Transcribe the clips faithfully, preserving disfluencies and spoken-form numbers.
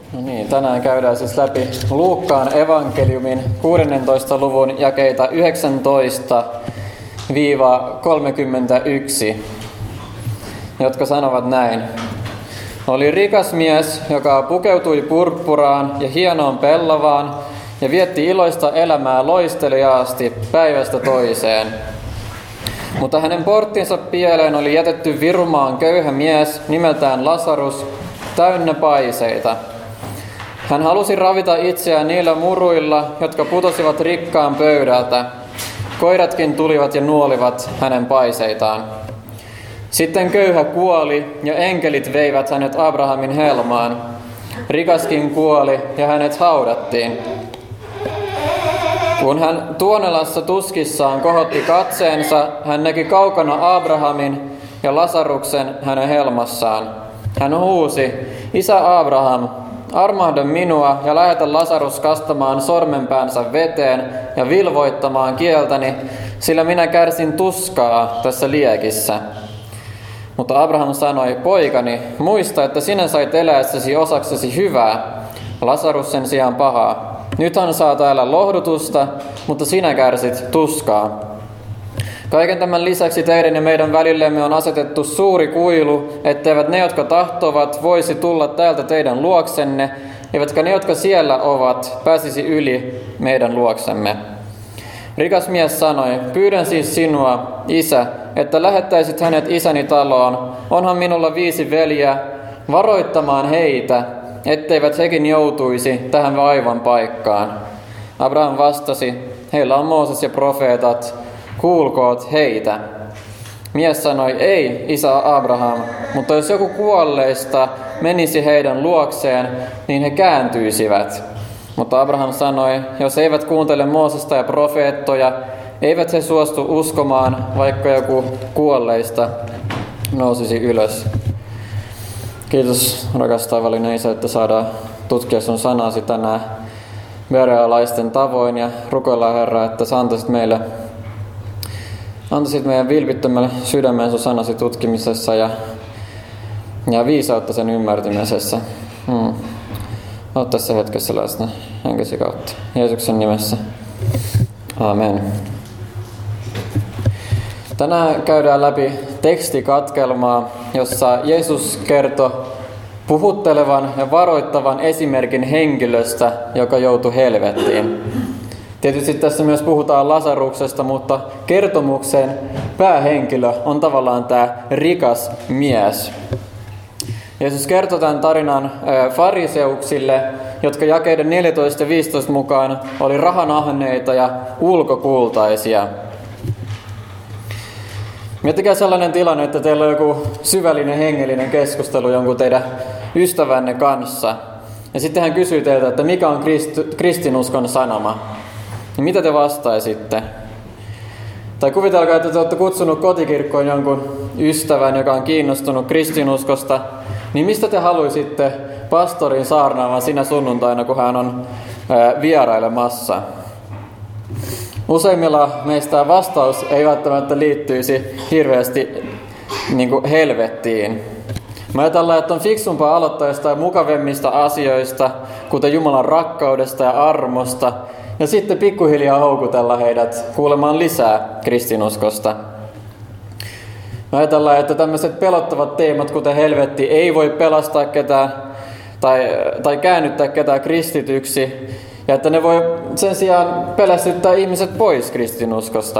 No niin, tänään käydään siis läpi Luukkaan evankeliumin kuudennentoista luvun jakeita yhdeksäntoista kolmekymmentäyksi, jotka sanovat näin. Oli rikas mies, joka pukeutui purppuraan ja hienoon pellavaan ja vietti iloista elämää loisteliaasti päivästä toiseen. Mutta hänen porttinsa pieleen oli jätetty virumaan köyhä mies nimeltään Lasarus, täynnä paiseita. Hän halusi ravita itseään niillä muruilla, jotka putosivat rikkaan pöydältä. Koiratkin tulivat ja nuolivat hänen paiseitaan. Sitten köyhä kuoli ja enkelit veivät hänet Abrahamin helmaan. Rikaskin kuoli ja hänet haudattiin. Kun hän Tuonelassa tuskissaan kohotti katseensa, hän näki kaukana Abrahamin ja Lasaruksen hänen helmassaan. Hän huusi, Isä Abraham, armahda minua ja lähetä Lasarus kastamaan sormenpäänsä veteen ja vilvoittamaan kieltäni, sillä minä kärsin tuskaa tässä liekissä. Mutta Abraham sanoi, poikani, muista, että sinä sait eläessäsi osaksesi hyvää, Lasarus sen sijaan pahaa. Nyt hän saa täällä lohdutusta, mutta sinä kärsit tuskaa. Kaiken tämän lisäksi teidän ja meidän välillemme on asetettu suuri kuilu, etteivät ne, jotka tahtovat, voisi tulla täältä teidän luoksenne, eivätkä ne, jotka siellä ovat, pääsisi yli meidän luoksemme. Rikas mies sanoi, pyydän siis sinua, isä, että lähettäisit hänet isäni taloon. Onhan minulla viisi veljeä, varoittamaan heitä, etteivät hekin joutuisi tähän vaivan paikkaan. Abraham vastasi, heillä on Mooses ja profeetat, kuulkoot heitä. Mies sanoi, ei, isä Abraham, mutta jos joku kuolleista menisi heidän luokseen, niin he kääntyisivät. Mutta Abraham sanoi, jos eivät kuuntele Moosesta ja profeettoja, eivät he suostu uskomaan, vaikka joku kuolleista nousisi ylös. Kiitos rakas taivallinen Isä, että saadaan tutkia sun sanasi tänään berealaisten tavoin ja rukoillaan Herra, että sä antaisit meille antaisit meidän vilpittömälle sydämeen sun sanasi tutkimisessa ja, ja viisautta sen ymmärtämisessä. Hmm. Oot tässä hetkessä läsnä henkesi kautta. Jeesuksen nimessä. Amen. Tänään käydään läpi tekstikatkelmaa, jossa Jeesus kertoi puhuttelevan ja varoittavan esimerkin henkilöstä, joka joutui helvettiin. Tietysti tässä myös puhutaan Lasaruksesta, mutta kertomuksen päähenkilö on tavallaan tämä rikas mies. Jeesus kertoi tämän tarinan fariseuksille, jotka jakeiden neljätoista ja viisitoista mukaan oli rahanahneita ja ulkokultaisia. Miettikää sellainen tilanne, että teillä on joku syvällinen hengellinen keskustelu jonkun teidän ystävänne kanssa. Ja sitten hän kysyy teiltä, että mikä on krist- kristinuskon sanoma. Ja mitä te vastaisitte? Tai kuvitelkaa, että te olette kutsunut kotikirkkoon jonkun ystävän, joka on kiinnostunut kristinuskosta. Niin mistä te haluaisitte pastorin saarnaavan sinä sunnuntaina, kun hän on ää, vierailemassa? Useimmilla meistä vastaus ei välttämättä liittyisi hirveästi niin kuin helvettiin. Me ajatellaan, että on fiksumpaa aloittaa jostain mukavemmista asioista, kuten Jumalan rakkaudesta ja armosta, ja sitten pikkuhiljaa houkutella heidät kuulemaan lisää kristinuskosta. Me ajatellaan, että tämmöiset pelottavat teemat, kuten helvetti, ei voi pelastaa ketään tai, tai käännyttää ketään kristityksi, ja että ne voi sen sijaan pelästyttää ihmiset pois kristinuskosta.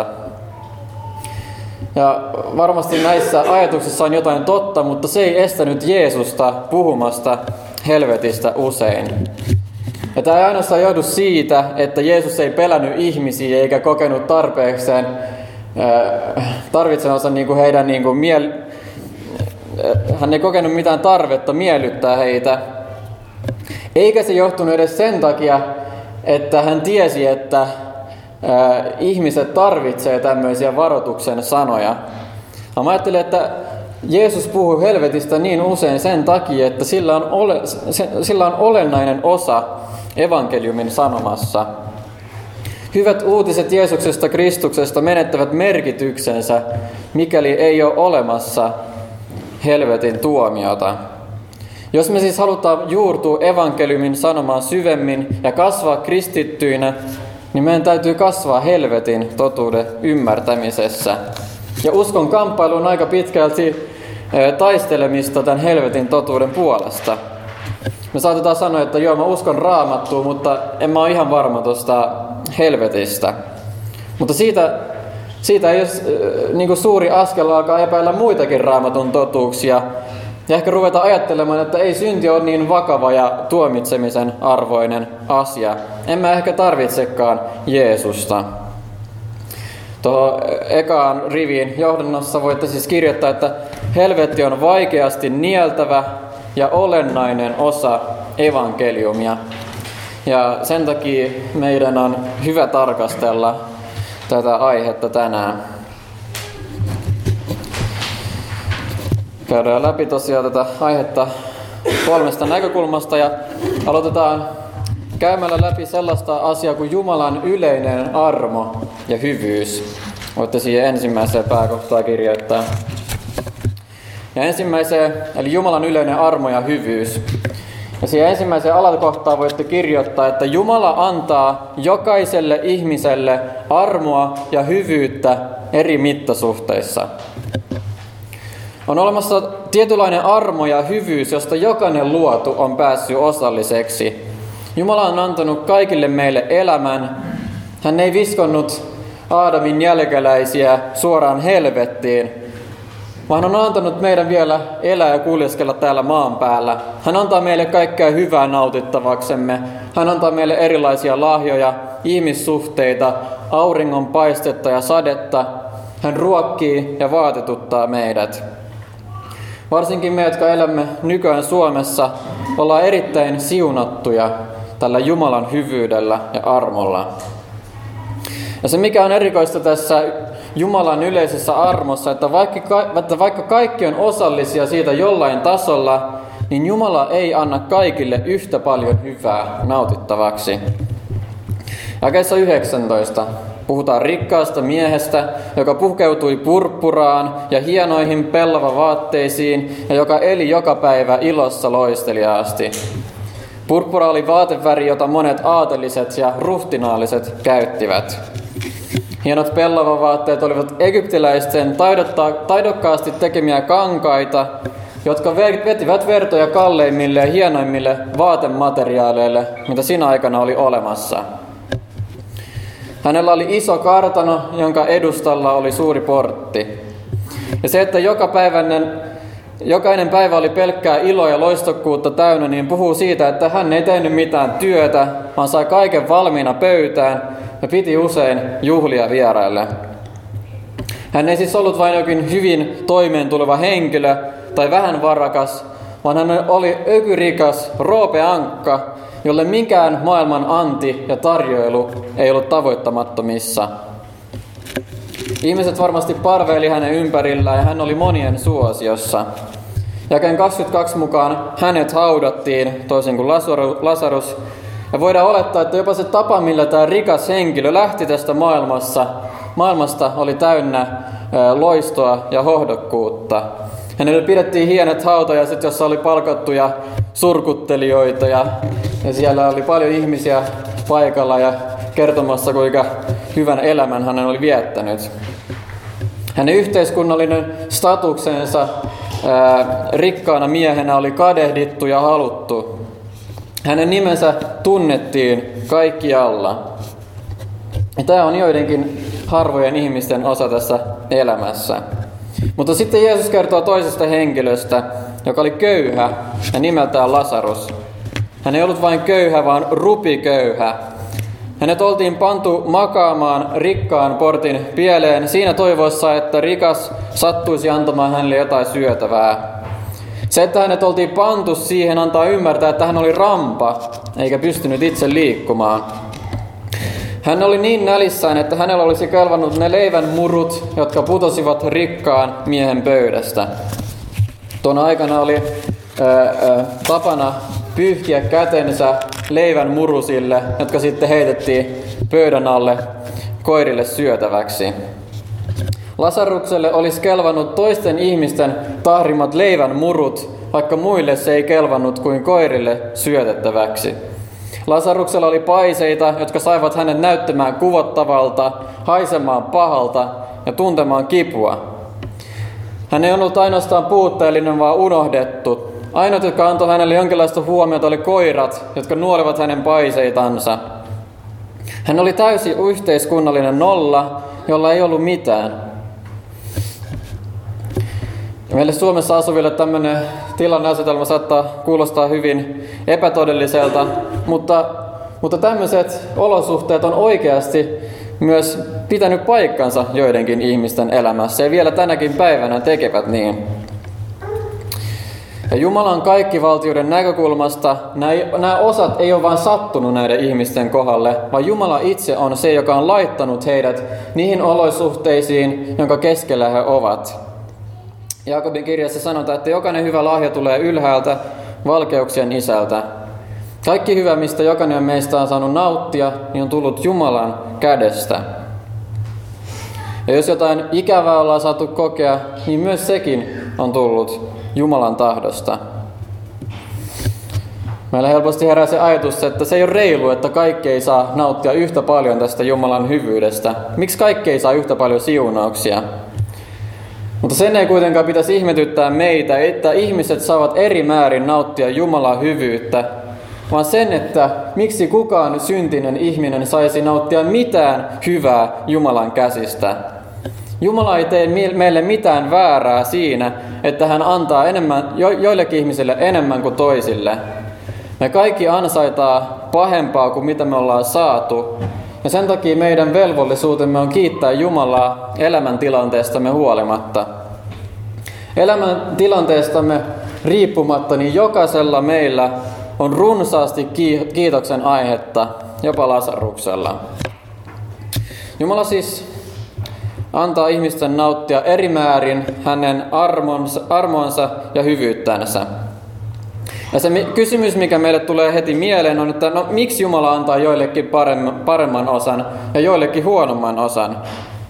Ja varmasti näissä ajatuksissa on jotain totta, mutta se ei estänyt Jeesusta puhumasta helvetistä usein. Ja tämä ei ainoastaan johdu siitä, että Jeesus ei pelännyt ihmisiä eikä kokenut tarpeekseen tarvitsemansa niin kuin heidän niin kuin miel... hän ei kokenut mitään tarvetta miellyttää heitä. Eikä se johtunut edes sen takia, että hän tiesi, että äh, ihmiset tarvitsee tämmöisiä varoituksen sanoja. Mä ajattelin, että Jeesus puhuu helvetistä niin usein sen takia, että sillä on, ole, se, sillä on olennainen osa evankeliumin sanomassa. Hyvät uutiset Jeesuksesta Kristuksesta menettävät merkityksensä, mikäli ei ole olemassa helvetin tuomiota. Jos me siis halutaan juurtua evankeliumin sanomaan syvemmin ja kasvaa kristittyinä, niin meidän täytyy kasvaa helvetin totuuden ymmärtämisessä. Ja uskon kamppailu on aika pitkälti taistelemista tämän helvetin totuuden puolesta. Me saatetaan sanoa, että joo, mä uskon Raamattuun, mutta en mä ole ihan varma tuosta helvetistä. Mutta siitä, siitä ei ole niin kuin suuri askel alkaa epäillä muitakin Raamatun totuuksia. Ja ehkä ruveta ajattelemaan, että ei synti ole niin vakava ja tuomitsemisen arvoinen asia. En mä ehkä tarvitsekaan Jeesusta. Tuohon ekaan riviin johdannossa voitte siis kirjoittaa, että helvetti on vaikeasti nieltävä ja olennainen osa evankeliumia. Ja sen takia meidän on hyvä tarkastella tätä aihetta tänään. Käydään läpi tosiaan tätä aihetta kolmesta näkökulmasta ja aloitetaan käymällä läpi sellaista asiaa kuin Jumalan yleinen armo ja hyvyys. Voitte siihen ensimmäiseen pääkohtaan kirjoittaa. Ja ensimmäiseen, eli Jumalan yleinen armo ja hyvyys. Ja siihen ensimmäiseen alakohtaan voitte kirjoittaa, että Jumala antaa jokaiselle ihmiselle armoa ja hyvyyttä eri mittasuhteissa. On olemassa tietynlainen armo ja hyvyys, josta jokainen luotu on päässyt osalliseksi. Jumala on antanut kaikille meille elämän. Hän ei viskonnut Aadamin jälkeläisiä suoraan helvettiin, vaan on antanut meidän vielä elää ja kuljeskella täällä maan päällä. Hän antaa meille kaikkea hyvää nautittavaksemme. Hän antaa meille erilaisia lahjoja, ihmissuhteita, auringon paistetta ja sadetta. Hän ruokkii ja vaatetuttaa meidät. Varsinkin me, jotka elämme nykyään Suomessa, ollaan erittäin siunattuja tällä Jumalan hyvyydellä ja armolla. Ja se, mikä on erikoista tässä Jumalan yleisessä armossa, että vaikka, että vaikka kaikki on osallisia siitä jollain tasolla, niin Jumala ei anna kaikille yhtä paljon hyvää nautittavaksi. Jakeessa yhdeksäntoista puhutaan rikkaasta miehestä, joka pukeutui purppuraan ja hienoihin pellavavaatteisiin ja joka eli joka päivä ilossa loisteliaasti. Purppura oli vaateväri, jota monet aateliset ja ruhtinaalliset käyttivät. Hienot pellavavaatteet olivat egyptiläisten taidokkaasti tekemiä kankaita, jotka vetivät vertoja kalleimmille ja hienoimmille vaatemateriaaleille, mitä siinä aikana oli olemassa. Hänellä oli iso kartano, jonka edustalla oli suuri portti. Ja se, että joka päiväinen, jokainen päivä oli pelkkää iloa ja loistokkuutta täynnä, niin puhuu siitä, että hän ei tehnyt mitään työtä, vaan sai kaiken valmiina pöytään ja piti usein juhlia vieraille. Hän ei siis ollut vain jokin hyvin toimeen tuleva henkilö tai vähän varakas, vaan hän oli ökyrikas roopeankka, jolle minkään maailman anti ja tarjoilu ei ollut tavoittamattomissa. Ihmiset varmasti parveili hänen ympärillään ja hän oli monien suosiossa. Jakeen kaksikymmentäkaksi mukaan hänet haudattiin, toisin kuin Lasarus. Ja voidaan olettaa, että jopa se tapa, millä tämä rikas henkilö lähti tästä maailmassa, maailmasta, oli täynnä loistoa ja hohdokkuutta. Hänelle pidettiin hienet hautajaiset, jossa oli palkattuja surkuttelijoita ja, ja siellä oli paljon ihmisiä paikalla ja kertomassa, kuinka hyvän elämän hän oli viettänyt. Hänen yhteiskunnallinen statuksensa ää, rikkaana miehenä oli kadehdittu ja haluttu. Hänen nimensä tunnettiin kaikkialla. Ja tämä on joidenkin harvojen ihmisten osa tässä elämässä. Mutta sitten Jeesus kertoo toisesta henkilöstä, joka oli köyhä ja nimeltään Lasarus. Hän ei ollut vain köyhä, vaan rupiköyhä. Hänet oltiin pantu makaamaan rikkaan portin pieleen siinä toivossa, että rikas sattuisi antamaan hänelle jotain syötävää. Se, että hänet oltiin pantu siihen, antaa ymmärtää, että hän oli rampa, eikä pystynyt itse liikkumaan. Hän oli niin nälissään, että hänellä olisi kelvannut ne leivän murut, jotka putosivat rikkaan miehen pöydästä. Tuona aikana oli ää, ää, tapana pyyhkiä kätensä leivän murusille, jotka sitten heitettiin pöydän alle koirille syötäväksi. Lasarukselle olisi kelvannut toisten ihmisten tahrimat leivän murut, vaikka muille se ei kelvannut kuin koirille syötettäväksi. Lasaruksella oli paiseita, jotka saivat hänet näyttämään kuvottavalta, haisemaan pahalta ja tuntemaan kipua. Hän ei ollut ainoastaan puutteellinen, vaan unohdettu. Ainoat, jotka antoi hänelle jonkinlaista huomiota, oli koirat, jotka nuolivat hänen paiseitansa. Hän oli täysi yhteiskunnallinen nolla, jolla ei ollut mitään. Meille Suomessa asuville tämmöinen tilanneasetelma saattaa kuulostaa hyvin epätodelliselta, mutta, mutta tämmöiset olosuhteet on oikeasti myös pitänyt paikkansa joidenkin ihmisten elämässä ja vielä tänäkin päivänä tekevät niin. Ja Jumalan kaikkivaltiuden näkökulmasta nämä, nämä osat ei ole vain sattunut näiden ihmisten kohdalle, vaan Jumala itse on se, joka on laittanut heidät niihin olosuhteisiin, jonka keskellä he ovat. Jaakobin kirjassa sanotaan, että jokainen hyvä lahja tulee ylhäältä, valkeuksien isältä. Kaikki hyvä, mistä jokainen meistä on saanut nauttia, niin on tullut Jumalan kädestä. Ja jos jotain ikävää ollaan saatu kokea, niin myös sekin on tullut Jumalan tahdosta. Meillä helposti herää se ajatus, että se ei ole reilu, että kaikki ei saa nauttia yhtä paljon tästä Jumalan hyvyydestä. Miksi kaikki ei saa yhtä paljon siunauksia? Mutta sen ei kuitenkaan pitäisi ihmetyttää meitä, että ihmiset saavat eri määrin nauttia Jumalan hyvyyttä, vaan sen, että miksi kukaan syntinen ihminen saisi nauttia mitään hyvää Jumalan käsistä. Jumala ei tee meille mitään väärää siinä, että hän antaa enemmän, jo, joillekin ihmisille enemmän kuin toisille. Me kaikki ansaitaan pahempaa kuin mitä me ollaan saatu. Ja sen takia meidän velvollisuutemme on kiittää Jumalaa elämäntilanteestamme huolimatta. Elämäntilanteestamme riippumatta, niin jokaisella meillä on runsaasti kiitoksen aihetta, jopa Lasaruksella. Jumala siis antaa ihmisten nauttia eri määrin hänen armonsa, armonsa ja hyvyyttänsä. Ja se kysymys, mikä meille tulee heti mieleen, on, että no, miksi Jumala antaa joillekin paremman osan ja joillekin huonomman osan?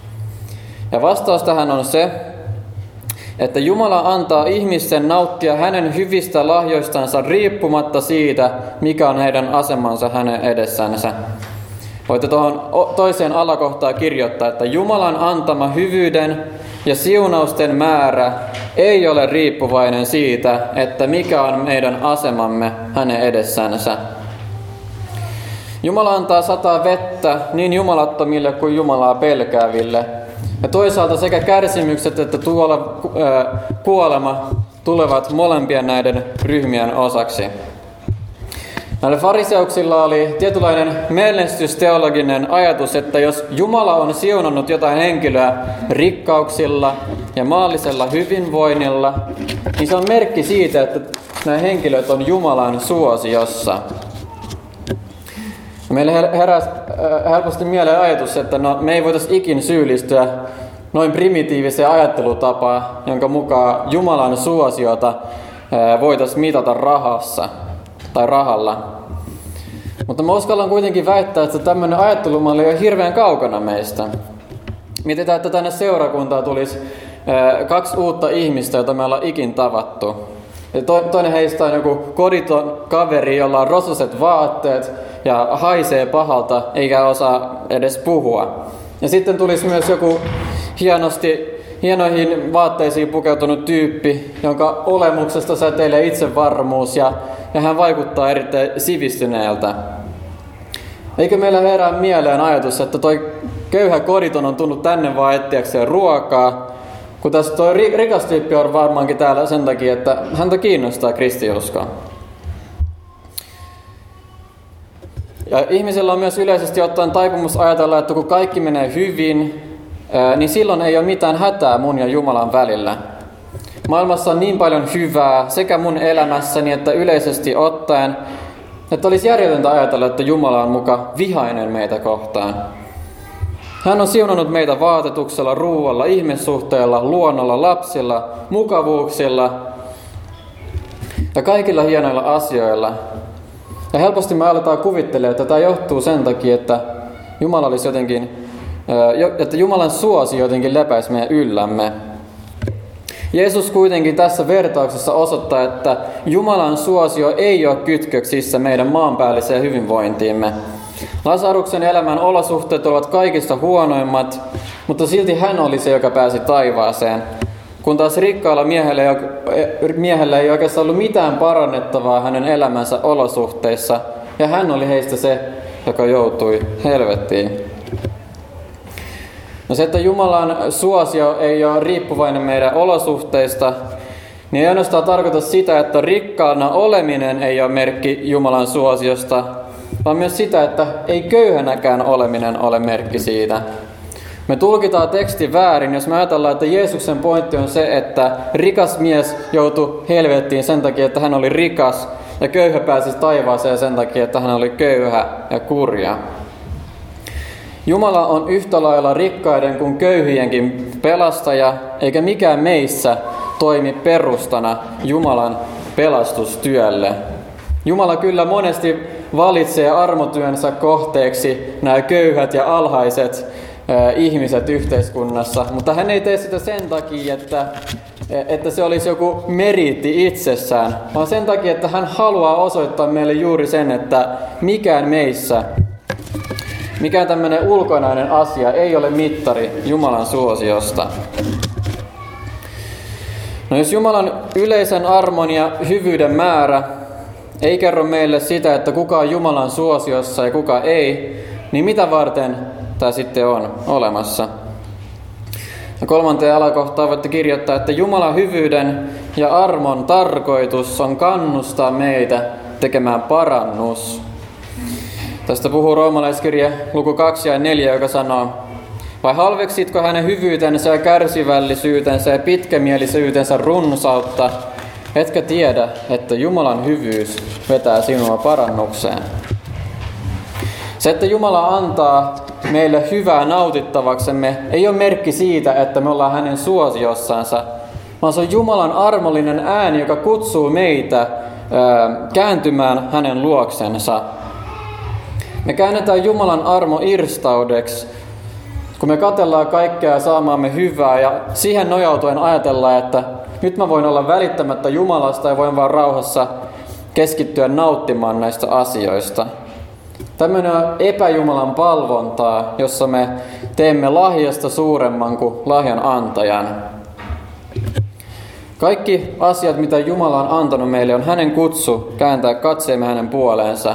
Ja vastaus tähän on se, että Jumala antaa ihmisten nauttia hänen hyvistä lahjoistansa riippumatta siitä, mikä on heidän asemansa hänen edessänsä. Voitte tuohon toiseen alakohtaan kirjoittaa, että Jumalan antama hyvyyden ja siunausten määrä ei ole riippuvainen siitä, että mikä on meidän asemamme hänen edessänsä. Jumala antaa sataa vettä niin jumalattomille kuin Jumalaa pelkääville. Ja toisaalta sekä kärsimykset että tuolla, äh, kuolema tulevat molempien näiden ryhmien osaksi. Näillä fariseuksilla oli tietynlainen menestysteologinen ajatus, että jos Jumala on siunannut jotain henkilöä rikkauksilla ja maallisella hyvinvoinnilla, niin se on merkki siitä, että nämä henkilöt on Jumalan suosiossa. Meille herää helposti mieleen ajatus, että no, me ei voitaisi ikin syyllistyä noin primitiiviseen ajattelutapaan, jonka mukaan Jumalan suosiota voitaisiin mitata rahassa tai rahalla. Mutta mä uskallan kuitenkin väittää, että tämmöinen ajattelumalli on hirveän kaukana meistä. Mietitään, että tänne seurakuntaan tulisi kaksi uutta ihmistä, joita me ollaan ikin tavattu. Ja toinen heistä on joku koditon kaveri, jolla on rososet vaatteet ja haisee pahalta, eikä osaa edes puhua. Ja sitten tulisi myös joku hienosti, hienoihin vaatteisiin pukeutunut tyyppi, jonka olemuksesta säteilee itsevarmuus ja, ja hän vaikuttaa erittäin sivistyneeltä. Eikö meillä herää mieleen ajatus, että toi köyhä koditon on tullut tänne vaan etsiäkseen ruokaa, kun tässä toi rikas tyyppi on varmaankin täällä sen takia, että häntä kiinnostaa kristiusko. Ja ihmisellä on myös yleisesti ottaen taipumus ajatella, että kun kaikki menee hyvin, niin silloin ei ole mitään hätää mun ja Jumalan välillä. Maailmassa on niin paljon hyvää sekä mun elämässäni että yleisesti ottaen, että olisi järjetöntä ajatella, että Jumala on muka vihainen meitä kohtaan. Hän on siunannut meitä vaatetuksella, ruualla, ihmissuhteella, luonnolla, lapsilla, mukavuuksilla ja kaikilla hienoilla asioilla. Ja helposti me aletaan kuvittelemaan, että tämä johtuu sen takia, että Jumala olisi jotenkin, että Jumalan suosi jotenkin lepäisi meidän yllämme. Jeesus kuitenkin tässä vertauksessa osoittaa, että Jumalan suosio ei ole kytköksissä meidän maanpäälliseen hyvinvointiimme. Lasaruksen elämän olosuhteet ovat kaikista huonoimmat, mutta silti hän oli se, joka pääsi taivaaseen. Kun taas rikkaalla miehellä ei, miehellä ei oikeastaan ollut mitään parannettavaa hänen elämänsä olosuhteissa, ja hän oli heistä se, joka joutui helvettiin. No se, että Jumalan suosio ei ole riippuvainen meidän olosuhteista, niin ei ainoastaan tarkoita sitä, että rikkaana oleminen ei ole merkki Jumalan suosiosta, vaan myös sitä, että ei köyhänäkään oleminen ole merkki siitä. Me tulkitaan teksti väärin, jos me ajatellaan, että Jeesuksen pointti on se, että rikas mies joutui helvettiin sen takia, että hän oli rikas, ja köyhä pääsi taivaaseen sen takia, että hän oli köyhä ja kurja. Jumala on yhtä lailla rikkaiden kuin köyhienkin pelastaja, eikä mikään meissä toimi perustana Jumalan pelastustyölle. Jumala kyllä monesti valitsee armotyönsä kohteeksi nämä köyhät ja alhaiset äh, ihmiset yhteiskunnassa, mutta hän ei tee sitä sen takia, että, että se olisi joku meriitti itsessään, vaan sen takia, että hän haluaa osoittaa meille juuri sen, että mikään meissä, mikään tämmöinen ulkonainen asia ei ole mittari Jumalan suosiosta. No jos Jumalan yleisen armon ja hyvyyden määrä ei kerro meille sitä, että kuka on Jumalan suosiossa ja kuka ei, niin mitä varten tämä sitten on olemassa? Ja kolmanteen alakohtaan voitte kirjoittaa, että Jumalan hyvyyden ja armon tarkoitus on kannustaa meitä tekemään parannus. Tästä puhuu roomalaiskirje luku kaksi ja neljä, joka sanoo: vai halveksitko hänen hyvyytensä ja kärsivällisyytensä ja pitkämielisyytensä runsautta, etkä tiedä, että Jumalan hyvyys vetää sinua parannukseen. Se, että Jumala antaa meille hyvää nautittavaksemme, ei ole merkki siitä, että me ollaan hänen suosiossansa, vaan se on Jumalan armollinen ääni, joka kutsuu meitä ää, kääntymään hänen luoksensa. Me käännetään Jumalan armo irstaudeksi, kun me katsellaan kaikkea saamaamme hyvää ja siihen nojautuen ajatellaan, että nyt mä voin olla välittämättä Jumalasta ja voin vaan rauhassa keskittyä nauttimaan näistä asioista. Tämmöinen on epäjumalan palvontaa, jossa me teemme lahjasta suuremman kuin lahjan antajan. Kaikki asiat, mitä Jumala on antanut meille, on hänen kutsu kääntää katseemme hänen puoleensa.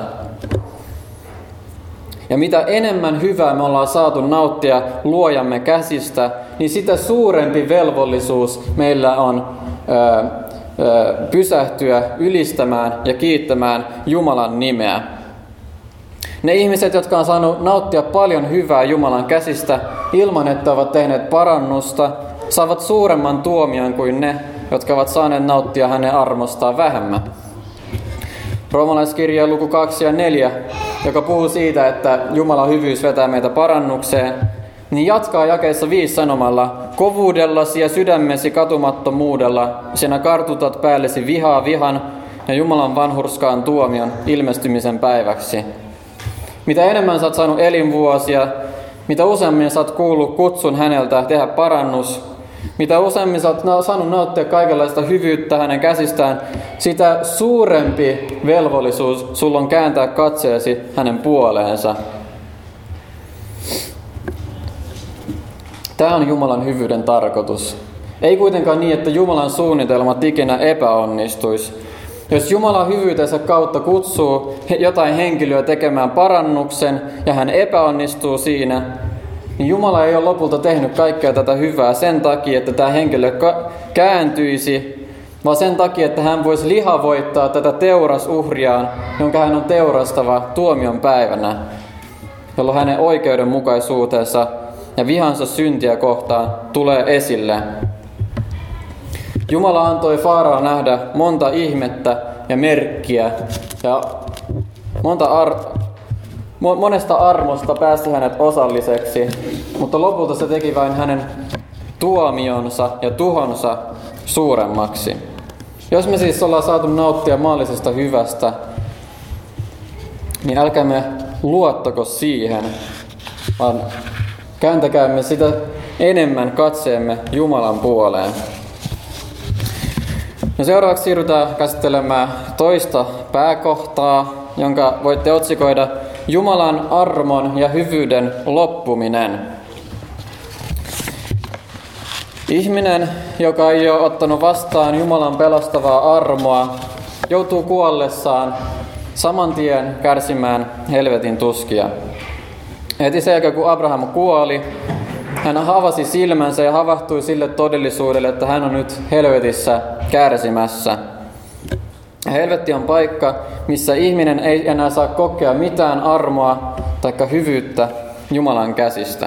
Ja mitä enemmän hyvää me ollaan saatu nauttia luojamme käsistä, niin sitä suurempi velvollisuus meillä on ö, ö, pysähtyä ylistämään ja kiittämään Jumalan nimeä. Ne ihmiset, jotka on saanut nauttia paljon hyvää Jumalan käsistä ilman, että ovat tehneet parannusta, saavat suuremman tuomion kuin ne, jotka ovat saaneet nauttia hänen armostaan vähemmän. Roomalaiskirja luku kaksi ja neljä, joka puhuu siitä, että Jumalan hyvyys vetää meitä parannukseen, niin jatkaa jakeessa viisi sanomalla: kovuudellasi ja sydämesi katumattomuudella sinä kartutat päällesi vihaa vihan ja Jumalan vanhurskaan tuomion ilmestymisen päiväksi. Mitä enemmän sä oot saanut elinvuosia, mitä useammin sä oot kuullut kutsun häneltä tehdä parannus, mitä useammin sä oot saanut nauttia kaikenlaista hyvyyttä hänen käsistään, sitä suurempi velvollisuus sulla on kääntää katseesi hänen puoleensa. Tämä on Jumalan hyvyyden tarkoitus. Ei kuitenkaan niin, että Jumalan suunnitelmat ikinä epäonnistuisi. Jos Jumala hyvyytensä kautta kutsuu jotain henkilöä tekemään parannuksen ja hän epäonnistuu siinä, niin Jumala ei ole lopulta tehnyt kaikkea tätä hyvää sen takia, että tämä henkilö kääntyisi, vaan sen takia, että hän voisi lihavoittaa tätä teurasuhriaan, jonka hän on teurastava tuomion päivänä, jolloin hänen oikeudenmukaisuutensa ja vihansa syntiä kohtaan tulee esille. Jumala antoi Faaraan nähdä monta ihmettä ja merkkiä ja monta ar- monesta armosta päästi hänet osalliseksi, mutta lopulta se teki vain hänen tuomionsa ja tuhonsa suuremmaksi. Jos me siis ollaan saatu nauttia maallisesta hyvästä, niin älkäämme luottako siihen, vaan kääntäkäämme sitä enemmän katseemme Jumalan puoleen. No seuraavaksi siirrytään käsittelemään toista pääkohtaa, jonka voitte otsikoida Jumalan armon ja hyvyyden loppuminen. Ihminen, joka ei ole ottanut vastaan Jumalan pelastavaa armoa, joutuu kuollessaan saman tien kärsimään helvetin tuskia. Heti sen jälkeen, kun Abraham kuoli, hän avasi silmänsä ja havahtui sille todellisuudelle, että hän on nyt helvetissä kärsimässä. Helvetti on paikka, missä ihminen ei enää saa kokea mitään armoa tai hyvyyttä Jumalan käsistä.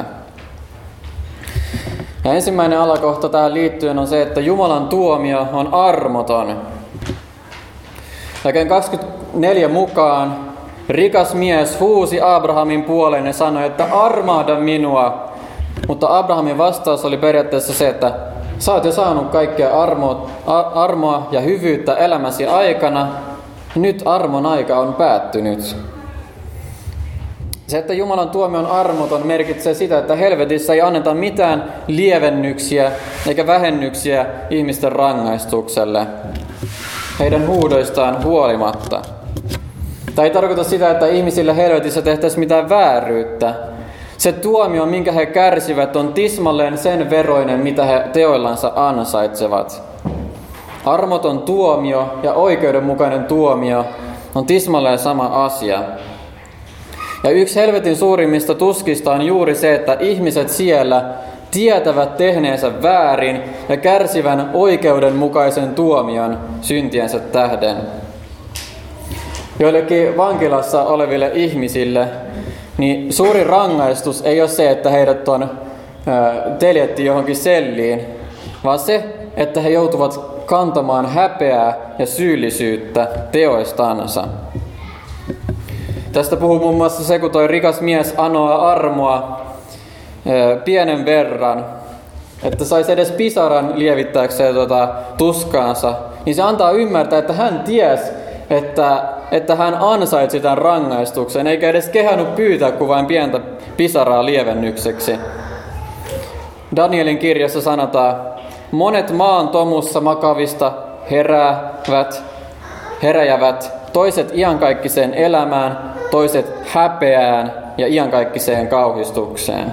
Ja ensimmäinen alakohta tähän liittyen on se, että Jumalan tuomio on armoton. Jakein kaksikymmentäneljä mukaan rikas mies huusi Abrahamin puoleen ja sanoi, että armahda minua. Mutta Abrahamin vastaus oli periaatteessa se, että sä oot jo saanut kaikkea armoa, armoa ja hyvyyttä elämäsi aikana. Nyt armon aika on päättynyt. Se, että Jumalan tuomio on armoton, merkitsee sitä, että helvetissä ei anneta mitään lievennyksiä eikä vähennyksiä ihmisten rangaistukselle heidän huudoistaan huolimatta. Tämä ei tarkoita sitä, että ihmisille helvetissä tehtäisiin mitään vääryyttä. Se tuomio, minkä he kärsivät, on tismalleen sen veroinen, mitä he teoillansa ansaitsevat. Armoton tuomio ja oikeudenmukainen tuomio on tismalleen sama asia. Ja yksi helvetin suurimmista tuskista on juuri se, että ihmiset siellä tietävät tehneensä väärin ja kärsivän oikeudenmukaisen tuomion syntiensä tähden. Joillekin vankilassa oleville ihmisille niin suuri rangaistus ei ole se, että heidät on teljetty johonkin selliin, vaan se, että he joutuvat kantamaan häpeää ja syyllisyyttä teoistansa. Tästä puhuu muun muassa se, kun toi rikas mies anoa armoa pienen verran, että saisi edes pisaran lievittääkseen tuota tuskaansa, niin se antaa ymmärtää, että hän ties, että, että hän ansaitsi tämän rangaistuksen, eikä edes kehannut pyytää kuin vain pientä pisaraa lievennykseksi. Danielin kirjassa sanotaan, monet maan tomussa makavista heräävät, heräjävät, toiset iankaikkiseen elämään, toiset häpeään ja iankaikkiseen kauhistukseen.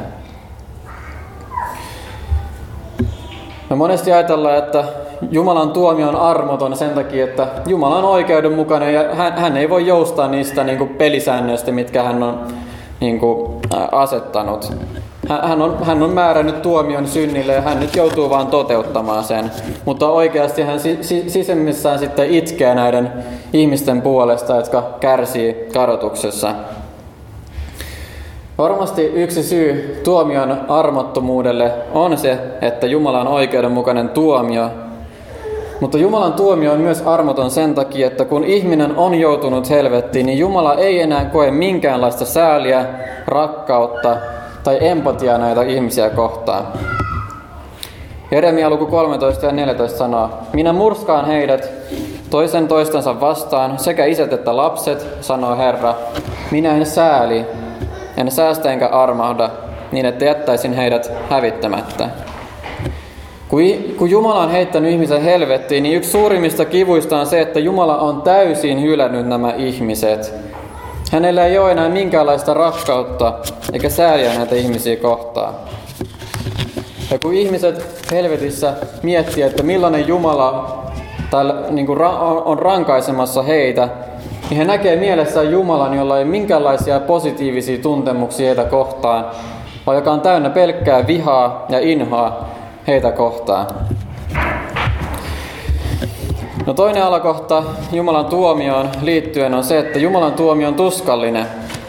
Me monesti ajatellaan, että Jumalan tuomio on armoton sen takia, että Jumala on oikeudenmukainen ja hän, hän ei voi joustaa niistä niin kuin pelisäännöistä, mitkä hän on niin kuin, asettanut. Hän on, hän on määrännyt tuomion synnille ja hän nyt joutuu vaan toteuttamaan sen. Mutta oikeasti hän sisemmässään sitten itkee näiden ihmisten puolesta, jotka kärsii kadotuksessa. Varmasti yksi syy tuomion armottomuudelle on se, että Jumala on oikeudenmukainen tuomio. Mutta Jumalan tuomio on myös armoton sen takia, että kun ihminen on joutunut helvettiin, niin Jumala ei enää koe minkäänlaista sääliä, rakkautta tai empatiaa näitä ihmisiä kohtaan. Jeremia luku kolmetoista ja neljätoista sanoo, minä murskaan heidät toisen toistensa vastaan, sekä isät että lapset, sanoo Herra. Minä en sääli, en säästä enkä armahda, niin että jättäisin heidät hävittämättä. Kun Jumala on heittänyt ihmisen helvettiin, niin yksi suurimmista kivuista on se, että Jumala on täysin hylännyt nämä ihmiset. Hänellä ei ole enää minkäänlaista rakkautta eikä sääliä näitä ihmisiä kohtaan. Ja kun ihmiset helvetissä miettii, että millainen Jumala täällä, niin kuin on rankaisemassa heitä, niin he näkee mielessään Jumalan, jolla ei minkäänlaisia positiivisia tuntemuksia heitä kohtaan, vaan joka on täynnä pelkkää vihaa ja inhoa heitä kohtaan. No toinen alakohta Jumalan tuomioon liittyen on se, että Jumalan tuomio on tuskallinen.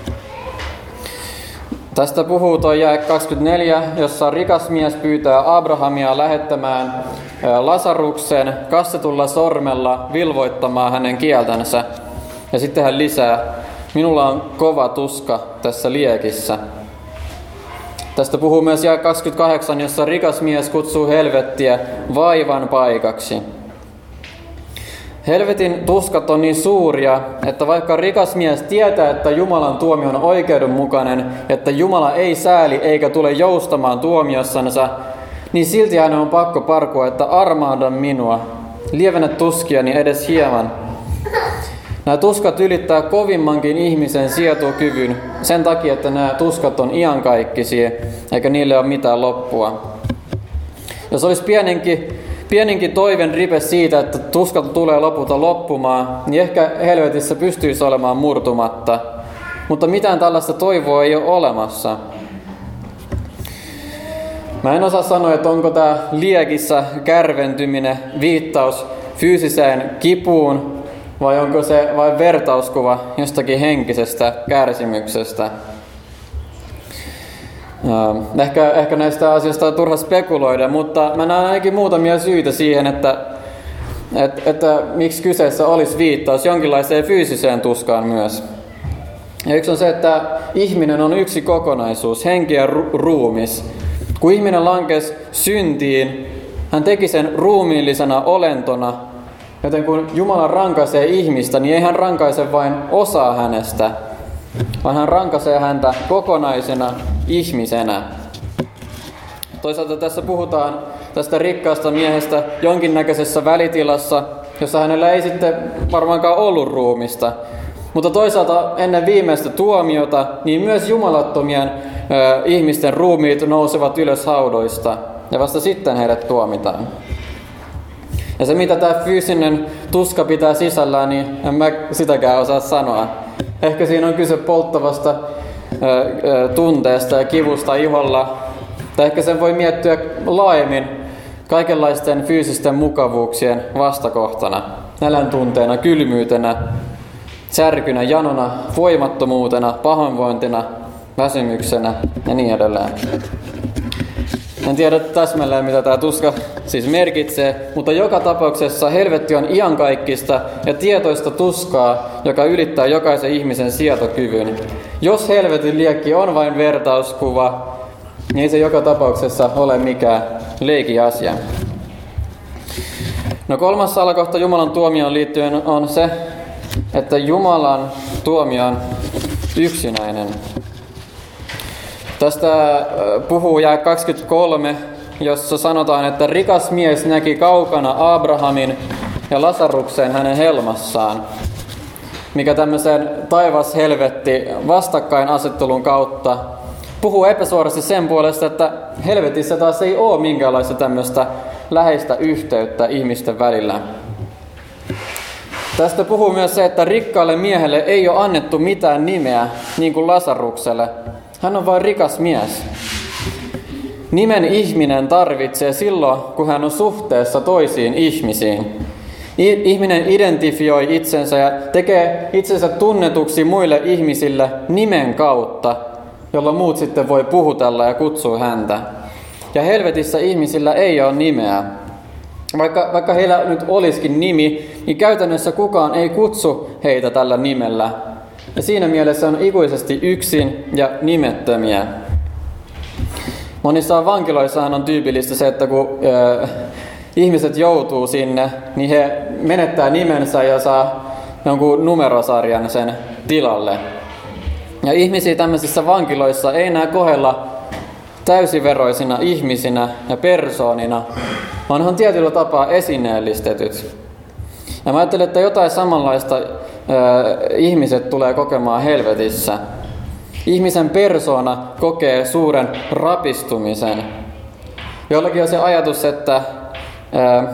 Tästä puhuu tuo jae kaksikymmentäneljä, jossa rikas mies pyytää Abrahamia lähettämään Lasaruksen kastetulla sormella vilvoittamaan hänen kieltänsä. Ja sitten hän lisää, minulla on kova tuska tässä liekissä. Tästä puhuu myös jae kaksikymmentäkahdeksan, jossa rikas mies kutsuu helvettiä vaivan paikaksi. Helvetin tuskat on niin suuria, että vaikka rikas mies tietää, että Jumalan tuomio on oikeudenmukainen, että Jumala ei sääli eikä tule joustamaan tuomiossansa, niin silti hän on pakko parkua, että armahda minua. lievennä tuskiani edes hieman. Nämä tuskat ylittää kovimmankin ihmisen sietokyvyn sen takia, että nämä tuskat on iankaikkisia, eikä niille ole mitään loppua. Jos olisi pieninkin, pieninkin toiven ripe siitä, että tuskat tulee lopulta loppumaan, niin ehkä helvetissä pystyisi olemaan murtumatta. Mutta mitään tällaista toivoa ei ole olemassa. Mä en osaa sanoa, että onko tämä liekissä kärventyminen viittaus fyysiseen kipuun, vai onko se vain vertauskuva jostakin henkisestä kärsimyksestä. Ehkä, ehkä näistä asioista on turha spekuloida, mutta mä näen ainakin muutamia syitä siihen, että, että, että miksi kyseessä olisi viittaus jonkinlaiseen fyysiseen tuskaan myös. Ja yksi on se, että ihminen on yksi kokonaisuus, henki ja ru- ruumis. Kun ihminen lankesi syntiin, hän teki sen ruumiillisena olentona, joten kun Jumala rankaisee ihmistä, niin ei hän rankaise vain osaa hänestä, vaan hän rankaisee häntä kokonaisena ihmisenä. Toisaalta tässä puhutaan tästä rikkaasta miehestä jonkinnäköisessä välitilassa, jossa hänellä ei sitten varmaankaan ollut ruumista. Mutta toisaalta ennen viimeistä tuomiota, niin myös jumalattomien ö, ihmisten ruumiit nousevat ylös haudoista, ja vasta sitten heidät tuomitaan. Ja se, mitä tämä fyysinen tuska pitää sisällään, niin en mä sitäkään osaa sanoa. Ehkä siinä on kyse polttavasta ö, ö, tunteesta ja kivusta iholla. Tai ehkä sen voi miettiä laajemmin kaikenlaisten fyysisten mukavuuksien vastakohtana. Nälän tunteena, kylmyytenä, särkynä, janona, voimattomuutena, pahoinvointina, väsymyksenä ja niin edelleen. En tiedä täsmälleen, mitä tämä tuska siis merkitsee, mutta joka tapauksessa helvetti on iankaikkista ja tietoista tuskaa, joka ylittää jokaisen ihmisen sietokyvyn. Jos helvetin liekki on vain vertauskuva, niin ei se joka tapauksessa ole mikään leikiasia. No kolmas alakohta Jumalan tuomioon liittyen on se, että Jumalan tuomio on yksinäinen. Tästä puhuu jae kaksikymmentäkolme, jossa sanotaan, että rikas mies näki kaukana Abrahamin ja Lasaruksen hänen helmassaan, mikä tämmöisen taivas-helvetti vastakkainasettelun kautta puhuu epäsuorasti sen puolesta, että helvetissä taas ei ole minkäänlaista tämmöistä läheistä yhteyttä ihmisten välillä. Tästä puhuu myös se, että rikkaalle miehelle ei ole annettu mitään nimeä, niin kuin Lasarukselle. Hän on vain rikas mies. Nimen ihminen tarvitsee silloin, kun hän on suhteessa toisiin ihmisiin. Ihminen identifioi itsensä ja tekee itsensä tunnetuksi muille ihmisille nimen kautta, jolla muut sitten voi puhutella ja kutsua häntä. Ja helvetissä ihmisillä ei ole nimeä. Vaikka, vaikka heillä nyt olisikin nimi, niin käytännössä kukaan ei kutsu heitä tällä nimellä. Ja siinä mielessä on ikuisesti yksin ja nimettömiä. Monissa vankiloissahan on tyypillistä se, että kun ö, ihmiset joutuu sinne, niin he menettää nimensä ja saa jonkun numerosarjan sen tilalle. Ja ihmisiä tämmöisissä vankiloissa ei enää kohdella täysiveroisina ihmisinä ja persoonina, vaan on tietyllä tapaa esineellistetyt. Ja mä ajattelen, että jotain samanlaista ö, ihmiset tulee kokemaan helvetissä. Ihmisen persoona kokee suuren rapistumisen. Jollakin on se ajatus, että, ö,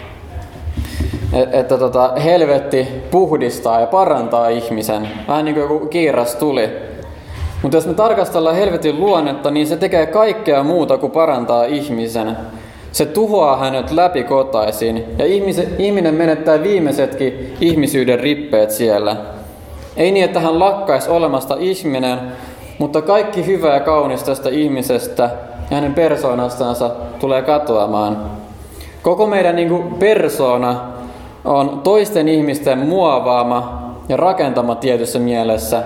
että tota, helvetti puhdistaa ja parantaa ihmisen. Vähän niin kuin joku kiiras tuli. Mutta jos me tarkastellaan helvetin luonnetta, niin se tekee kaikkea muuta kuin parantaa ihmisen. Se tuhoaa hänet läpikotaisin ja ihminen menettää viimeisetkin ihmisyyden rippeet siellä. Ei niin, että hän lakkaisi olemasta ihminen, mutta kaikki hyvä ja kaunis tästä ihmisestä ja hänen persoonastansa tulee katoamaan. Koko meidän niin kuin persoona on toisten ihmisten muovaama ja rakentama tietyssä mielessä.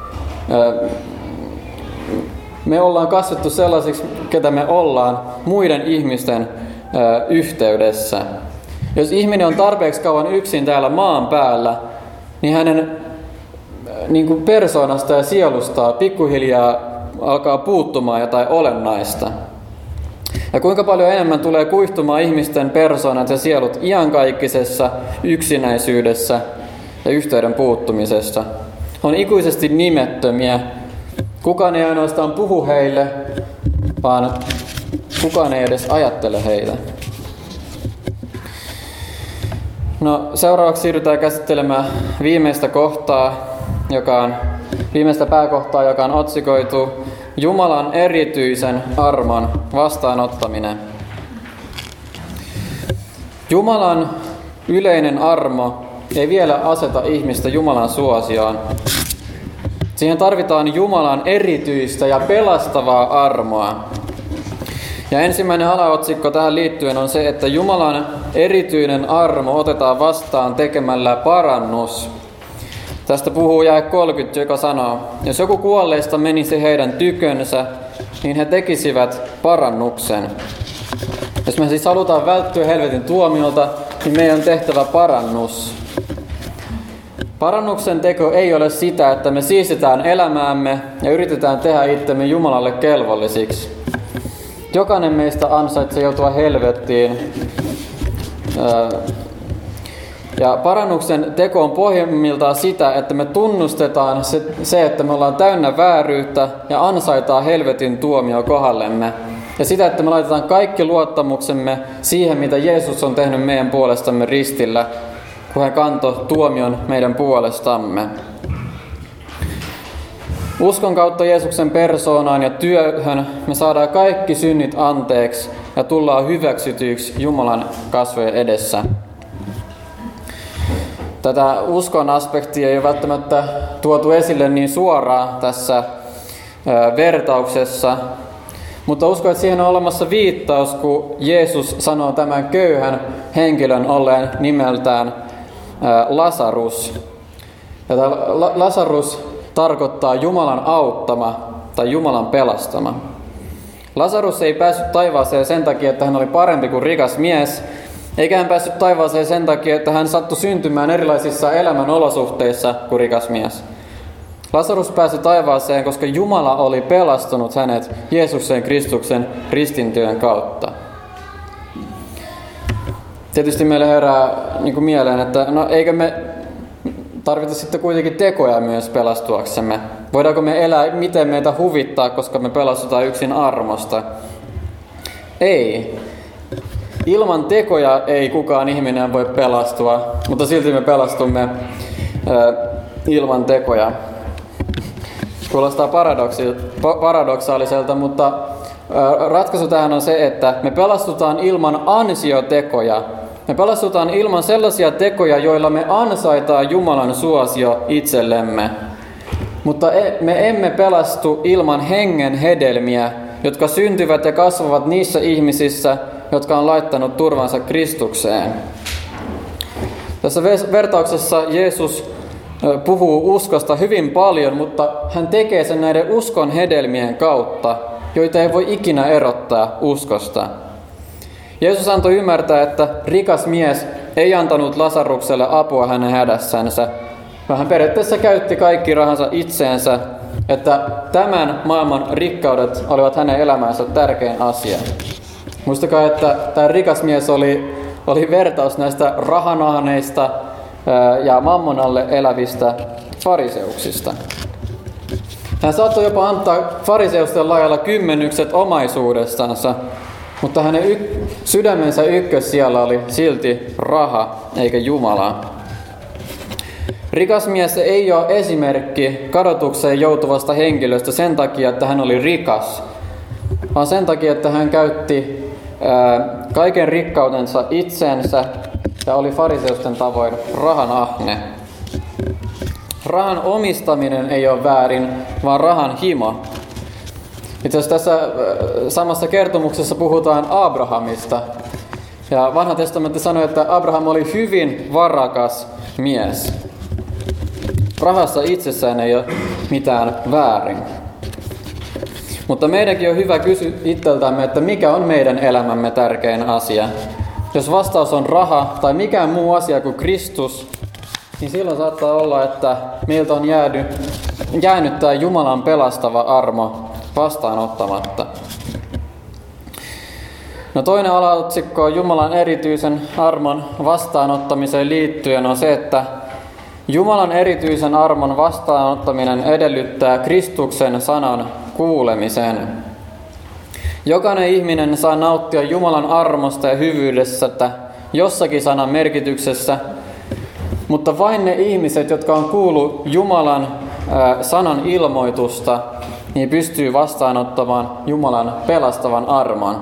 Me ollaan kasvettu sellaisiksi, ketä me ollaan, muiden ihmisten ö, yhteydessä. Jos ihminen on tarpeeksi kauan yksin täällä maan päällä, niin hänen ö, niin kuin persoonasta ja sielusta pikkuhiljaa alkaa puuttumaan jotain olennaista. Ja kuinka paljon enemmän tulee kuihtumaan ihmisten persoonat ja sielut iankaikkisessa yksinäisyydessä ja yhteyden puuttumisessa. On ikuisesti nimettömiä. Kukaan ei ainoastaan puhu heille, vaan kukaan ei edes ajattele heitä. No, seuraavaksi siirrytään käsittelemään viimeistä kohtaa, joka on, viimeistä pääkohtaa, joka on otsikoitu Jumalan erityisen armon vastaanottaminen. Jumalan yleinen armo ei vielä aseta ihmistä Jumalan suosioon. Siihen tarvitaan Jumalan erityistä ja pelastavaa armoa. Ja ensimmäinen alaotsikko tähän liittyen on se, että Jumalan erityinen armo otetaan vastaan tekemällä parannus. Tästä puhuu jae kolmekymmentä, joka sanoo, jos joku kuolleista menisi heidän tykönsä, niin he tekisivät parannuksen. Jos me siis halutaan välttyä helvetin tuomiolta, niin meidän on tehtävä parannus. Parannuksen teko ei ole sitä, että me siistetään elämäämme ja yritetään tehdä itsemme Jumalalle kelvollisiksi. Jokainen meistä ansaitsee joutua helvettiin. Ja parannuksen teko on pohjimmiltaan sitä, että me tunnustetaan se, se, että me ollaan täynnä vääryyttä ja ansaitaan helvetin tuomio kohdallemme. Ja sitä, että me laitetaan kaikki luottamuksemme siihen, mitä Jeesus on tehnyt meidän puolestamme ristillä, kun hän kantoi tuomion meidän puolestamme. Uskon kautta Jeesuksen persoonaan ja työhön me saadaan kaikki synnit anteeksi ja tullaan hyväksytyiksi Jumalan kasvojen edessä. Tätä uskon aspektia ei ole välttämättä tuotu esille niin suoraan tässä vertauksessa, mutta uskon, että siihen on olemassa viittaus, kun Jeesus sanoo tämän köyhän henkilön olleen nimeltään Lasarus. Ja tämä Lasarus tarkoittaa Jumalan auttama tai Jumalan pelastama. Lasarus ei päässyt taivaaseen sen takia, että hän oli parempi kuin rikas mies, eikä hän päässyt taivaaseen sen takia, että hän sattui syntymään erilaisissa elämän olosuhteissa kuin rikas mies. Lasarus pääsi taivaaseen, koska Jumala oli pelastanut hänet Jeesuksen Kristuksen ristintyön kautta. Tietysti meille herää niin kuin mieleen, että no eikö me tarvita sitten kuitenkin tekoja myös pelastuaksemme. Voidaanko me elää, miten meitä huvittaa, koska me pelastutaan yksin armosta? Ei. Ilman tekoja ei kukaan ihminen voi pelastua, mutta silti me pelastumme äh, ilman tekoja. Kuulostaa paradoksaaliselta, mutta äh, ratkaisu tähän on se, että me pelastutaan ilman ansiotekoja. Me pelastutaan ilman sellaisia tekoja, joilla me ansaitaan Jumalan suosio itsellemme. Mutta me emme pelastu ilman hengen hedelmiä, jotka syntyvät ja kasvavat niissä ihmisissä, jotka on laittanut turvansa Kristukseen. Tässä vertauksessa Jeesus puhuu uskosta hyvin paljon, mutta hän tekee sen näiden uskon hedelmien kautta, joita ei voi ikinä erottaa uskosta. Jeesus antoi ymmärtää, että rikas mies ei antanut Lasarukselle apua hänen hädässänsä, vaan hän periaatteessa käytti kaikki rahansa itseensä, että tämän maailman rikkaudet olivat hänen elämänsä tärkein asia. Muistakaa, että tämä rikas mies oli, oli vertaus näistä rahanahneista ja mammonalle elävistä fariseuksista. Hän saattoi jopa antaa fariseusten lailla kymmenykset omaisuudestansa, mutta hänen y- sydämensä ykkössijalla oli silti raha eikä Jumala. Rikas mies ei ole esimerkki kadotukseen joutuvasta henkilöstä sen takia, että hän oli rikas, vaan sen takia, että hän käytti ää, kaiken rikkautensa itsensä ja oli fariseusten tavoin rahan ahne. Rahan omistaminen ei ole väärin, vaan rahan himo. Itse asiassa tässä samassa kertomuksessa puhutaan Abrahamista. Ja Vanha testamentti sanoi, että Abraham oli hyvin varakas mies. Rahassa itsessään ei ole mitään väärin. Mutta meidänkin on hyvä kysyä itseltämme, että mikä on meidän elämämme tärkein asia. Jos vastaus on raha tai mikään muu asia kuin Kristus, niin silloin saattaa olla, että meiltä on jäänyt, jäänyt tämä Jumalan pelastava armo vastaanottamatta. No toinen alaotsikko Jumalan erityisen armon vastaanottamiseen liittyen on se, että Jumalan erityisen armon vastaanottaminen edellyttää Kristuksen sanan kuulemisen. Jokainen ihminen saa nauttia Jumalan armosta ja hyvyydestä jossakin sanan merkityksessä, mutta vain ne ihmiset, jotka on kuullut Jumalan ää, sanan ilmoitusta, niin pystyy vastaanottamaan Jumalan pelastavan armon.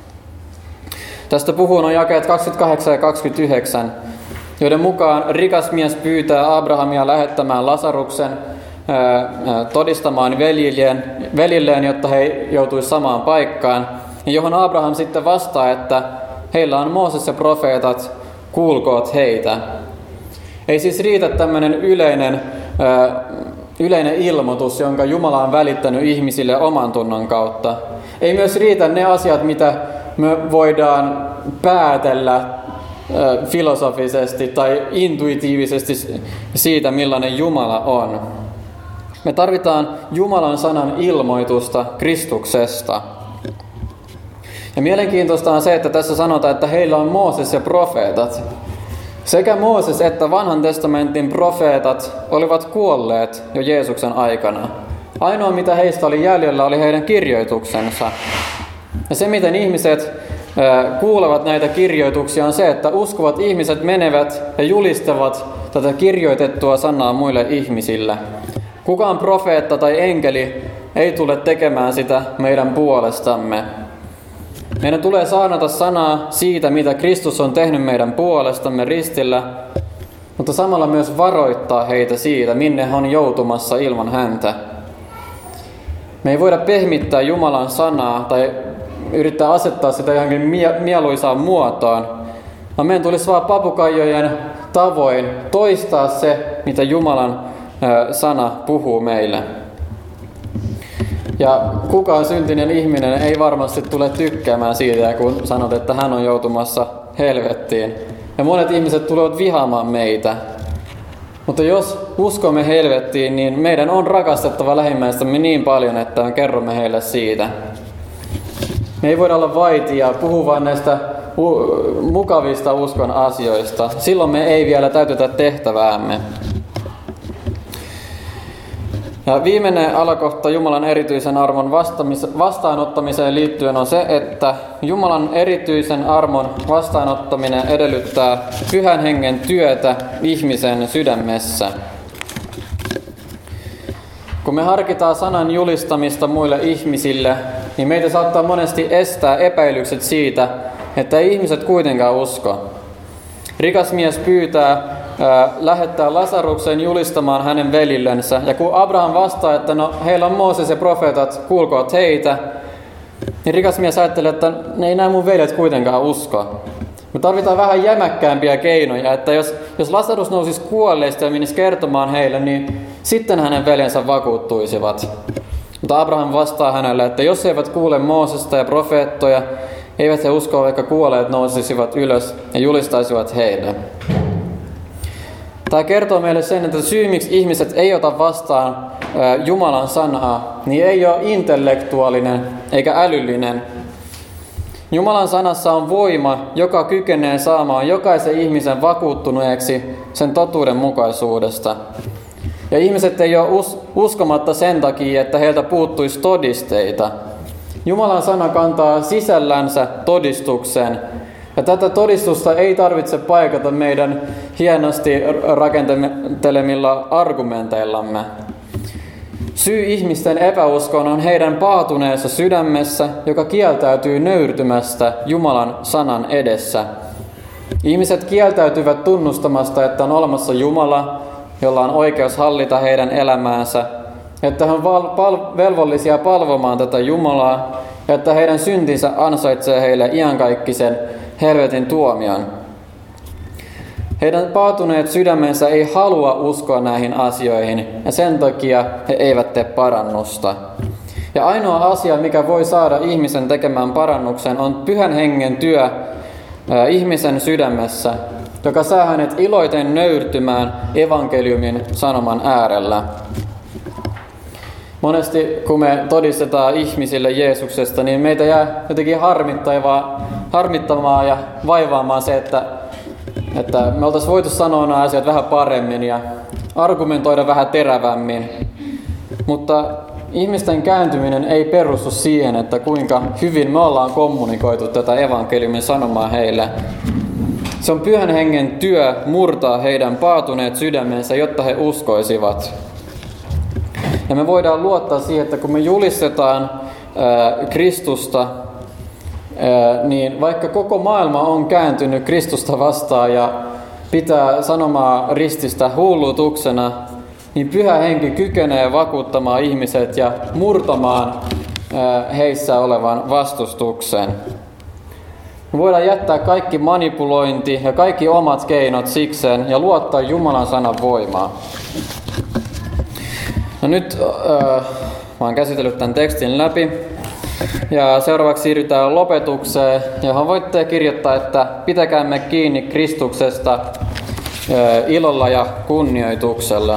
Tästä puhuu on jakeet kaksikymmentäkahdeksan ja kaksikymmentäyhdeksän, joiden mukaan rikas mies pyytää Abrahamia lähettämään Lasaruksen ää, todistamaan veljilleen, velilleen, jotta he joutuisivat samaan paikkaan, johon Abraham sitten vastaa, että heillä on Mooses ja profeetat, kuulkoot heitä. Ei siis riitä tämmöinen yleinen, ää, yleinen ilmoitus, jonka Jumala on välittänyt ihmisille oman tunnon kautta. Ei myös riitä ne asiat, mitä me voidaan päätellä ää, filosofisesti tai intuitiivisesti siitä, millainen Jumala on. Me tarvitaan Jumalan sanan ilmoitusta Kristuksesta. Ja mielenkiintoista on se, että tässä sanotaan, että heillä on Mooses ja profeetat. Sekä Mooses että vanhan testamentin profeetat olivat kuolleet jo Jeesuksen aikana. Ainoa mitä heistä oli jäljellä oli heidän kirjoituksensa. Ja se miten ihmiset kuulevat näitä kirjoituksia on se, että uskovat ihmiset menevät ja julistavat tätä kirjoitettua sanaa muille ihmisille. Kukaan profeetta tai enkeli ei tule tekemään sitä meidän puolestamme. Meidän tulee saarnata sanaa siitä, mitä Kristus on tehnyt meidän puolestamme ristillä, mutta samalla myös varoittaa heitä siitä, minne he on joutumassa ilman häntä. Me ei voida pehmittää Jumalan sanaa tai yrittää asettaa sitä johonkin mie- mieluisaan muotoon, vaan meidän tulisi vaan papukaijojen tavoin toistaa se, mitä Jumalan ö, sana puhuu meille. Ja kukaan syntinen ihminen ei varmasti tule tykkäämään siitä, kun sanot, että hän on joutumassa helvettiin. Ja monet ihmiset tulevat vihaamaan meitä. Mutta jos uskomme helvettiin, niin meidän on rakastettava lähimmäistämme niin paljon, että me kerromme heille siitä. Me ei voida olla vaitia, puhua vain näistä mukavista uskon asioista. Silloin me ei vielä täytetä tehtäväämme. Ja viimeinen alakohta Jumalan erityisen armon vastaanottamiseen liittyen on se, että Jumalan erityisen armon vastaanottaminen edellyttää Pyhän Hengen työtä ihmisen sydämessä. Kun me harkitaan sanan julistamista muille ihmisille, niin meitä saattaa monesti estää epäilykset siitä, että ei ihmiset kuitenkaan usko. Rikas mies pyytää lähettää Lasaruksen julistamaan hänen velillensä. Ja kun Abraham vastaa, että no, heillä on Mooses ja profeetat, kuulkoot heitä, niin rikas mies ajattelee, että ne ei nämä mun veljet kuitenkaan usko. Me tarvitaan vähän jämäkkäämpiä keinoja, että jos, jos Lasarus nousisi kuolleista ja menisi kertomaan heille, niin sitten hänen veljensä vakuuttuisivat. Mutta Abraham vastaa hänelle, että jos he eivät kuule Moosesta ja profeettoja, eivät he uskoa, vaikka kuolleet nousisivat ylös ja julistaisivat heille. Tämä kertoo meille sen, että syy miksi ihmiset ei ota vastaan Jumalan sanaa, niin ei ole intellektuaalinen eikä älyllinen. Jumalan sanassa on voima, joka kykenee saamaan jokaisen ihmisen vakuuttuneeksi sen totuuden mukaisuudesta. Ja ihmiset ei ole us- uskomatta sen takia, että heiltä puuttuisi todisteita. Jumalan sana kantaa sisällänsä todistuksen. Ja tätä todistusta ei tarvitse paikata meidän hienosti rakentelemilla argumenteillamme. Syy ihmisten epäuskoon on heidän paatuneessa sydämessä, joka kieltäytyy nöyrtymästä Jumalan sanan edessä. Ihmiset kieltäytyvät tunnustamasta, että on olemassa Jumala, jolla on oikeus hallita heidän elämäänsä, että he on val- pal- velvollisia palvomaan tätä Jumalaa, ja että heidän syntinsä ansaitsee heille iankaikkisen helvetin tuomion. Heidän paatuneet sydämensä ei halua uskoa näihin asioihin, ja sen takia he eivät tee parannusta. Ja ainoa asia, mikä voi saada ihmisen tekemään parannuksen, on Pyhän Hengen työ ää, ihmisen sydämessä, joka saa hänet iloiten nöyrtymään evankeliumin sanoman äärellä. monesti kun me todistetaan ihmisille Jeesuksesta, niin meitä jää jotenkin harmittamaan ja vaivaamaan se, että, että me oltaisiin voitu sanoa nämä asiat vähän paremmin ja argumentoida vähän terävämmin. Mutta ihmisten kääntyminen ei perustu siihen, että kuinka hyvin me ollaan kommunikoitu tätä evankeliumin sanomaa heille. Se on Pyhän Hengen työ murtaa heidän paatuneet sydämensä, jotta he uskoisivat. Ja me voidaan luottaa siihen, että kun me julistetaan ää, Kristusta, ää, niin vaikka koko maailma on kääntynyt Kristusta vastaan ja pitää sanomaa rististä hullutuksena, niin Pyhä Henki kykenee vakuuttamaan ihmiset ja murtamaan ää, heissä olevan vastustuksen. Me voidaan jättää kaikki manipulointi ja kaikki omat keinot sikseen ja luottaa Jumalan sanan voimaan. No nyt äh, mä oon käsitellyt tämän tekstin läpi ja seuraavaksi siirrytään lopetukseen, johon voitte kirjoittaa, että pitäkäämme kiinni Kristuksesta äh, ilolla ja kunnioituksella.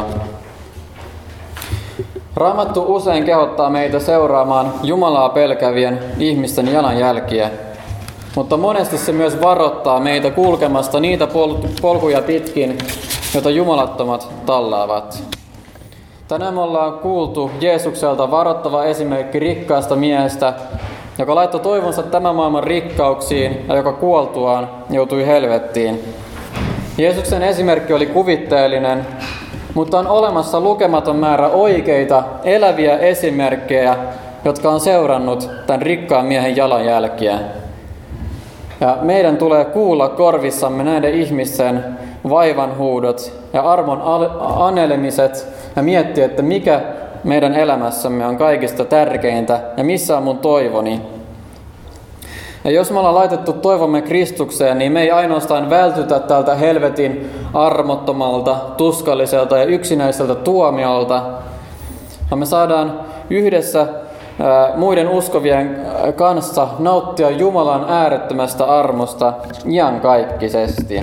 Raamattu usein kehottaa meitä seuraamaan Jumalaa pelkävien ihmisten jalanjälkiä, mutta monesti se myös varoittaa meitä kulkemasta niitä polkuja pitkin, joita jumalattomat tallaavat. Tänään me ollaan kuultu Jeesukselta varoittava esimerkki rikkaasta miehestä, joka laittoi toivonsa tämän maailman rikkauksiin ja joka kuoltuaan joutui helvettiin. Jeesuksen esimerkki oli kuvitteellinen, mutta on olemassa lukematon määrä oikeita, eläviä esimerkkejä, jotka on seurannut tämän rikkaan miehen jalanjälkiä. Ja meidän tulee kuulla korvissamme näiden ihmisten vaivanhuudot ja armon anelemiset ja miettiä, että mikä meidän elämässämme on kaikista tärkeintä ja missä on mun toivoni. Ja jos me ollaan laitettu toivomme Kristukseen, niin me ei ainoastaan vältytä tältä helvetin armottomalta, tuskalliselta ja yksinäiseltä tuomiolta, vaan me saadaan yhdessä muiden uskovien kanssa nauttia Jumalan äärettömästä armosta iankaikkisesti.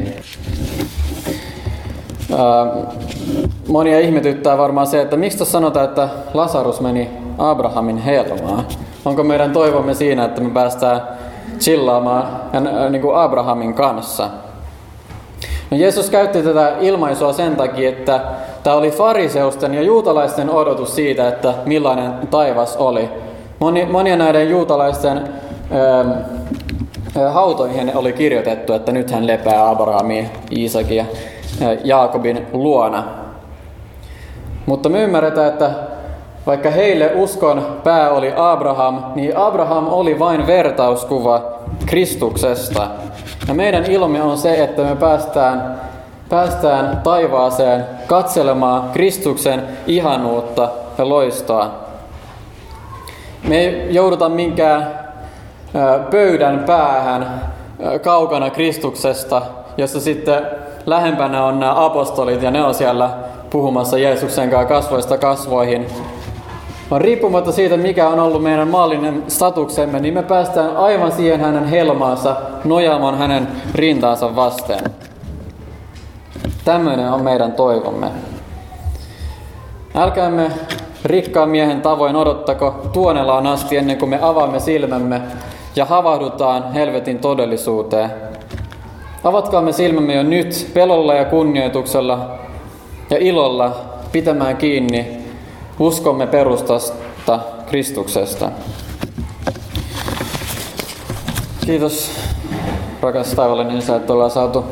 Monia ihmetyttää varmaan se, että miksi sanotaan, että Lasarus meni Abrahamin helmaan. Onko meidän toivomme siinä, että me päästään chillaamaan niin kuin Abrahamin kanssa? No Jeesus käytti tätä ilmaisua sen takia, että tämä oli fariseusten ja juutalaisten odotus siitä, että millainen taivas oli. Moni, monia näiden juutalaisten ö, hautoihin oli kirjoitettu, että nyt hän lepää Abrahamin, Iisakin ja Jaakobin luona. Mutta me ymmärretään, että vaikka heille uskon pää oli Abraham, niin Abraham oli vain vertauskuva Kristuksesta. Ja meidän ilomme on se, että me päästään, päästään taivaaseen katselemaan Kristuksen ihanuutta ja loistoa. Me ei jouduta minkään pöydän päähän kaukana Kristuksesta, jossa sitten lähempänä on nämä apostolit ja ne on siellä puhumassa Jeesuksen kanssa kasvoista kasvoihin. On riippumatta siitä, mikä on ollut meidän maallinen statuksemme, niin me päästään aivan siihen hänen helmaansa nojaamaan hänen rintaansa vasten. Tämmöinen on meidän toivomme. Älkäämme rikkaan miehen tavoin odottako tuonelaan asti ennen kuin me avaamme silmämme ja havahdutaan helvetin todellisuuteen. Avatkaamme silmämme jo nyt pelolla ja kunnioituksella ja ilolla pitämään kiinni uskomme perustasta Kristuksesta. Kiitos rakas taivallinen Isä, että ollaan saatu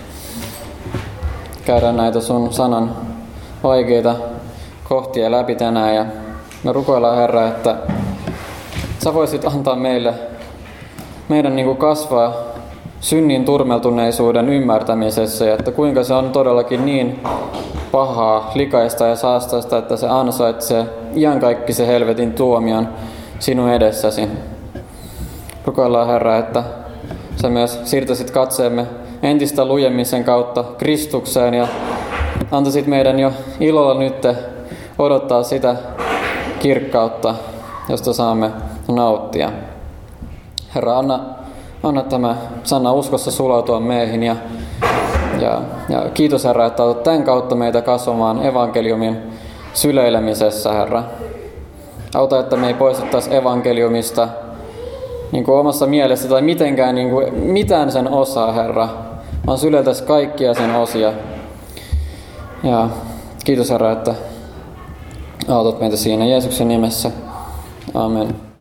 käydä näitä sun sanan oikeita kohtia läpi tänään. Ja me rukoillaan Herra, että sä voisit antaa meille meidän niin kuin kasvaa synnin turmeltuneisuuden ymmärtämisessä, ja että kuinka se on todellakin niin pahaa, likaista ja saastaista, että se ansaitsee iankaikkisen helvetin tuomion sinun edessäsi. Rukoillaan Herra, että sä myös siirtäisit katseemme entistä lujemmin sen kautta Kristukseen ja antaisit meidän jo ilolla nyt odottaa sitä kirkkautta, josta saamme nauttia. Herra, anna, anna tämä sana uskossa sulautua meihin ja, ja, ja kiitos Herra, että olet tämän kautta meitä kasvamaan evankeliumin syleilemisessä, Herra. Auta, että me ei poistettaisi evankeliumista niin kuin omassa mielessä tai mitenkään niin kuin, mitään sen osaa, Herra, vaan syljeltäisi kaikkia sen osia. Ja kiitos, Herra, että autat meitä siinä Jeesuksen nimessä. Amen.